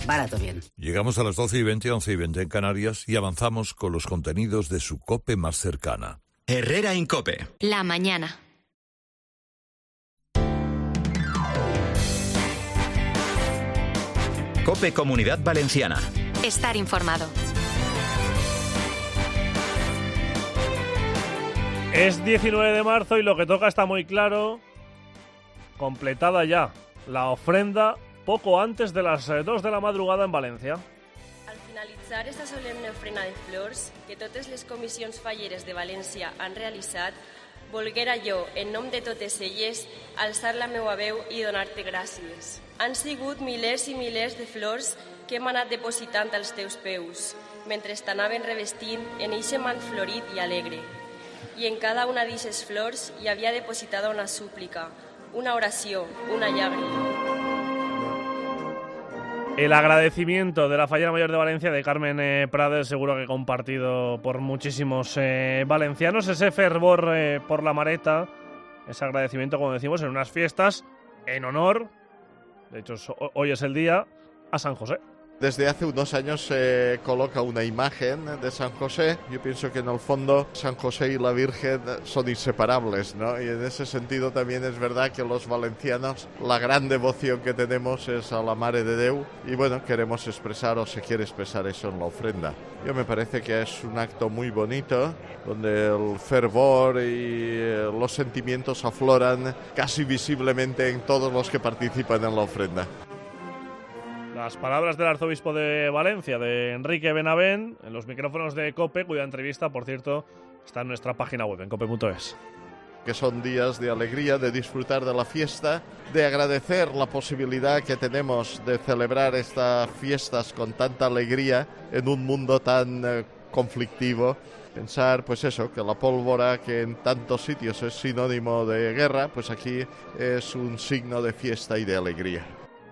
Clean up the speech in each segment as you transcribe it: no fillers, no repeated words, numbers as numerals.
Prepara tu bien. Llegamos a las 12:20, 11:20 en Canarias y avanzamos con los contenidos de su COPE más cercana. Herrera en COPE. La mañana. COPE Comunidad Valenciana. Estar informado. Es 19 de marzo y lo que toca está muy claro. Completada ya la ofrenda poco antes de las 2 de la madrugada en Valencia. Al finalitzar esta solemne ofrena de flors que totes les comissions falleres de València han realitzat, volguera jo, en nom de totes elles, alçar la meua veu i donar-te gràcies. Han sigut milers i milers de flors que hem anat depositant als teus peus, mentre t'anaven revestint en eixe mant florit i alegre. I en cada una d'eixes flors hi havia depositada una súplica, una oració, una llàgrima. El agradecimiento de la Fallera Mayor de Valencia de Carmen Prades, seguro que compartido por muchísimos valencianos. Ese fervor por la Mareta, ese agradecimiento, como decimos, en unas fiestas en honor, de hecho hoy es el día, a San José. Desde hace unos años se coloca una imagen de San José. Yo pienso que en el fondo San José y la Virgen son inseparables, ¿no? Y en ese sentido también es verdad que los valencianos, la gran devoción que tenemos es a la Mare de Déu. Y bueno, queremos expresar o se quiere expresar eso en la ofrenda. Yo me parece que es un acto muy bonito, donde el fervor y los sentimientos afloran casi visiblemente en todos los que participan en la ofrenda. Las palabras del arzobispo de Valencia, de Enrique Benavent, en los micrófonos de COPE, cuya entrevista, por cierto, está en nuestra página web, en cope.es. Que son días de alegría, de disfrutar de la fiesta, de agradecer la posibilidad que tenemos de celebrar estas fiestas con tanta alegría en un mundo tan conflictivo. Pensar, pues eso, que la pólvora, que en tantos sitios es sinónimo de guerra, pues aquí es un signo de fiesta y de alegría.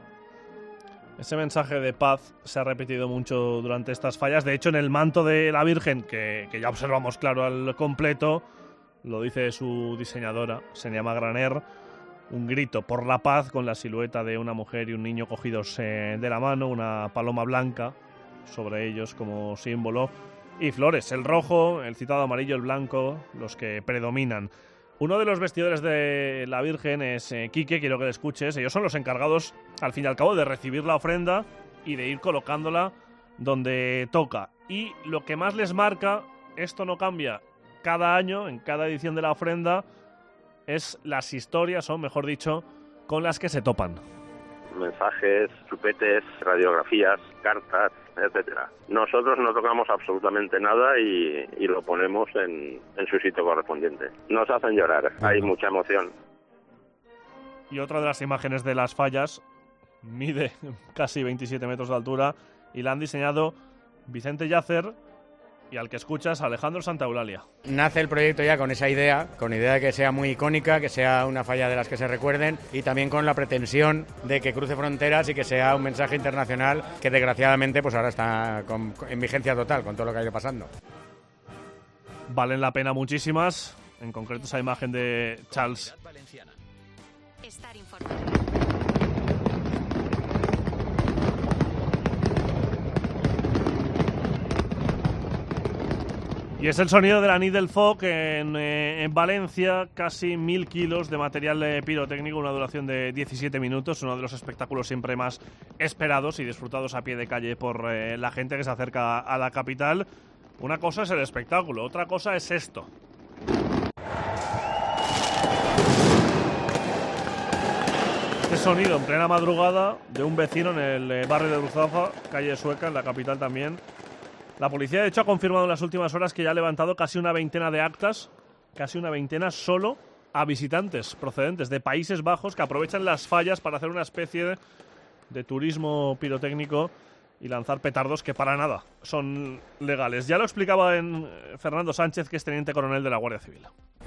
Ese mensaje de paz se ha repetido mucho durante estas fallas. De hecho, en el manto de la Virgen, que ya observamos claro al completo, lo dice su diseñadora, se llama Graner, un grito por la paz con la silueta de una mujer y un niño cogidos de la mano, una paloma blanca sobre ellos como símbolo, y flores, el rojo, el citado amarillo, el blanco, los que predominan. Uno de los vestidores de la Virgen es Quique, quiero que le escuches. Ellos son los encargados, al fin y al cabo, de recibir la ofrenda y de ir colocándola donde toca. Y lo que más les marca, esto no cambia cada año, en cada edición de la ofrenda, es las historias, o mejor dicho, con las que se topan. Mensajes, chupetes, radiografías, cartas, etcétera. Nosotros no tocamos absolutamente nada y lo ponemos en su sitio correspondiente. Nos hacen llorar, hay mucha emoción. Y otra de las imágenes de las fallas mide casi 27 metros de altura y la han diseñado Vicente Yacer y al que escuchas, Alejandro Santaeulalia. Nace el proyecto ya con esa idea, de que sea muy icónica, que sea una falla de las que se recuerden y también con la pretensión de que cruce fronteras y que sea un mensaje internacional que desgraciadamente pues ahora está en vigencia total con todo lo que ha ido pasando. Valen la pena muchísimas, en concreto esa imagen de Charles. Estar informado. Y es el sonido de la Nit del Foc en Valencia, casi 1000 kilos de material pirotécnico, una duración de 17 minutos, uno de los espectáculos siempre más esperados y disfrutados a pie de calle por la gente que se acerca a la capital. Una cosa es el espectáculo, otra cosa es esto. Este sonido en plena madrugada de un vecino en el barrio de Ruzafa, calle Sueca, en la capital también. La policía, de hecho, ha confirmado en las últimas horas que ya ha levantado casi una veintena de actas, casi una veintena solo a visitantes procedentes de Países Bajos que aprovechan las fallas para hacer una especie de turismo pirotécnico y lanzar petardos que para nada son legales. Ya lo explicaba Fernando Sánchez, que es teniente coronel de la Guardia Civil.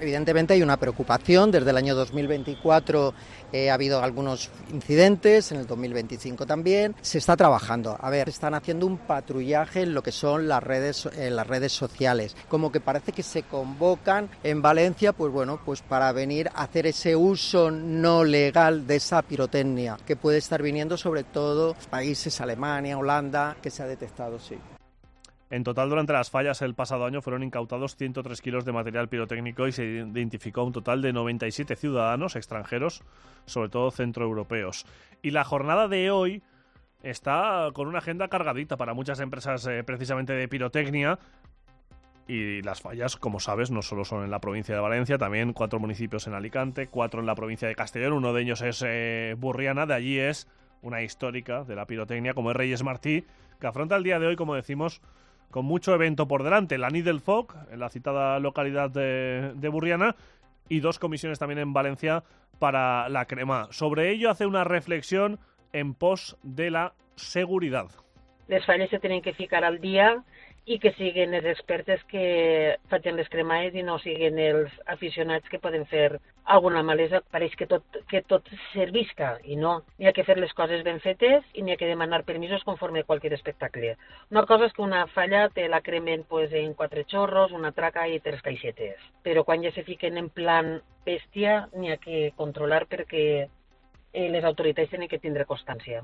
Evidentemente hay una preocupación. Desde el año 2024 ha habido algunos incidentes, en el 2025 también. Se está trabajando. Están haciendo un patrullaje en lo que son las redes sociales. Como que parece que se convocan en Valencia, pues para venir a hacer ese uso no legal de esa pirotecnia, que puede estar viniendo sobre todo países, Alemania, Holanda, que se ha detectado, sí. En total, durante las fallas el pasado año fueron incautados 103 kilos de material pirotécnico y se identificó un total de 97 ciudadanos extranjeros, sobre todo centroeuropeos. Y la jornada de hoy está con una agenda cargadita para muchas empresas precisamente de pirotecnia. Y las fallas, como sabes, no solo son en la provincia de Valencia, también 4 municipios en Alicante, 4 en la provincia de Castellón, uno de ellos es Burriana, de allí es una histórica de la pirotecnia como es Reyes Martí, que afronta el día de hoy, como decimos, con mucho evento por delante. La nit del Foc, en la citada localidad de Burriana, y 2 comisiones también en Valencia para la crema. Sobre ello hace una reflexión en pos de la seguridad. Les falles se tenen que ficar al dia i que siguin els expertes que facin les cremades i no siguin els aficionats que poden fer alguna malesa. Pareix que tot servisca i no. N'hi ha que fer les coses ben fetes i n'hi ha que demanar permisos conforme a qualsevol espectacle. Una cosa és que una falla te la cremen en 4 xorros, una traca i 3 caixetes. Però quan ja se fiquen en plan bèstia n'hi ha que controlar perquè les autoritats tenen que tindre constància.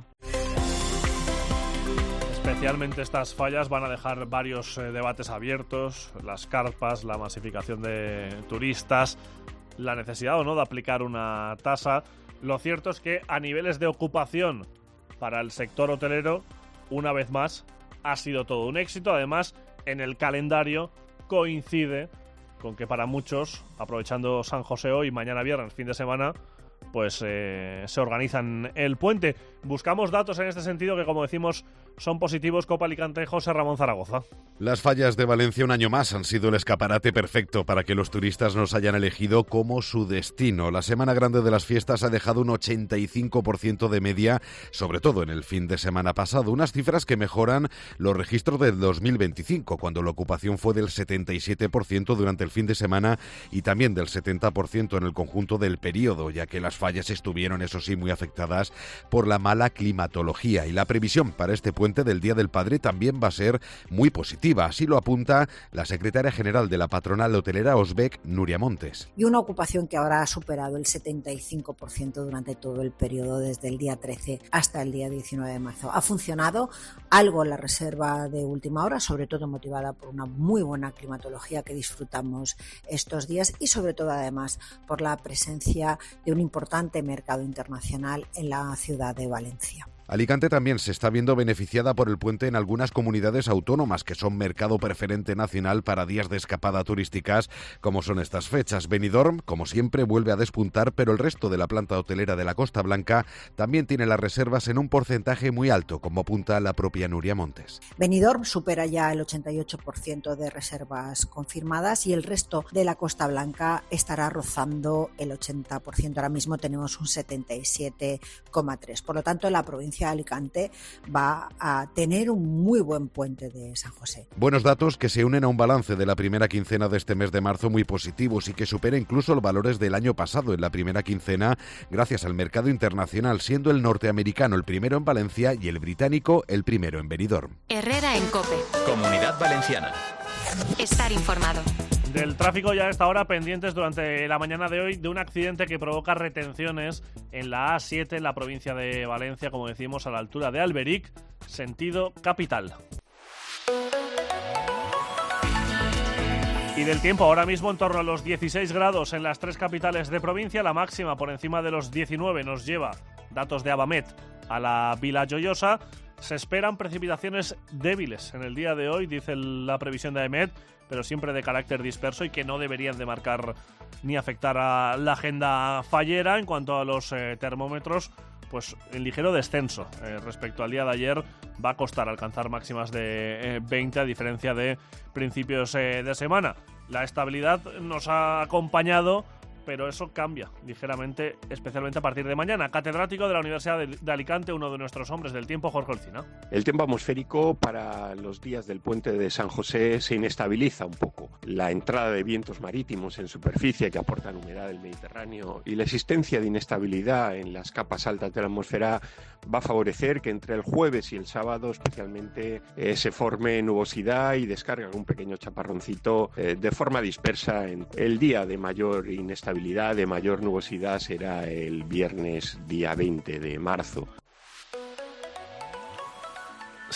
Especialmente estas fallas van a dejar varios debates abiertos, las carpas, la masificación de turistas, la necesidad o no de aplicar una tasa. Lo cierto es que a niveles de ocupación para el sector hotelero, una vez más, ha sido todo un éxito. Además, en el calendario coincide con que para muchos, aprovechando San José hoy, mañana viernes, fin de semana, pues se organizan el puente. Buscamos datos en este sentido que, como decimos, son positivos. Copa Alicante, José Ramón Zaragoza. Las fallas de Valencia un año más han sido el escaparate perfecto para que los turistas nos hayan elegido como su destino. La Semana Grande de las Fiestas ha dejado un 85% de media, sobre todo en el fin de semana pasado. Unas cifras que mejoran los registros del 2025, cuando la ocupación fue del 77% durante el fin de semana y también del 70% en el conjunto del periodo, ya que las fallas estuvieron, eso sí, muy afectadas por la mala climatología. Y la previsión para este puente del Día del Padre también va a ser muy positiva. Así lo apunta la secretaria general de la patronal hotelera Osbec, Nuria Montes. Y una ocupación que ahora ha superado el 75% durante todo el periodo, desde el día 13 hasta el día 19 de marzo. Ha funcionado algo la reserva de última hora, sobre todo motivada por una muy buena climatología que disfrutamos estos días y sobre todo además por la presencia de un importante mercado internacional en la ciudad de Valencia. Alicante también se está viendo beneficiada por el puente en algunas comunidades autónomas que son mercado preferente nacional para días de escapada turísticas, como son estas fechas. Benidorm, como siempre, vuelve a despuntar, pero el resto de la planta hotelera de la Costa Blanca también tiene las reservas en un porcentaje muy alto, como apunta la propia Nuria Montes. Benidorm supera ya el 88% de reservas confirmadas y el resto de la Costa Blanca estará rozando el 80%. Ahora mismo tenemos un 77,3%. Por lo tanto, la provincia de Alicante va a tener un muy buen puente de San José. Buenos datos que se unen a un balance de la primera quincena de este mes de marzo muy positivos y que supera incluso los valores del año pasado en la primera quincena, gracias al mercado internacional, siendo el norteamericano el primero en Valencia y el británico el primero en Benidorm. Herrera en COPE. Comunidad Valenciana. Estar informado. Del tráfico ya a esta hora, pendientes durante la mañana de hoy de un accidente que provoca retenciones en la A7 en la provincia de Valencia, como decimos, a la altura de Alberic, sentido capital. Y del tiempo, ahora mismo en torno a los 16 grados en las 3 capitales de provincia, la máxima por encima de los 19 nos lleva, datos de Abamet, a la Vila Joiosa. Se esperan precipitaciones débiles en el día de hoy, dice la previsión de AEMET, pero siempre de carácter disperso y que no deberían de marcar ni afectar a la agenda fallera. En cuanto a los termómetros, pues en ligero descenso respecto al día de ayer. Va a costar alcanzar máximas de 20 a diferencia de principios de semana. La estabilidad nos ha acompañado pero eso cambia ligeramente, especialmente a partir de mañana. Catedrático de la Universidad de Alicante, uno de nuestros hombres del tiempo, Jorge Olcina. El tiempo atmosférico para los días del puente de San José se inestabiliza un poco. La entrada de vientos marítimos en superficie que aportan humedad del Mediterráneo y la existencia de inestabilidad en las capas altas de la atmósfera va a favorecer que entre el jueves y el sábado especialmente se forme nubosidad y descarga un pequeño chaparroncito de forma dispersa. El día de mayor inestabilidad, de mayor nubosidad será el viernes día 20 de marzo.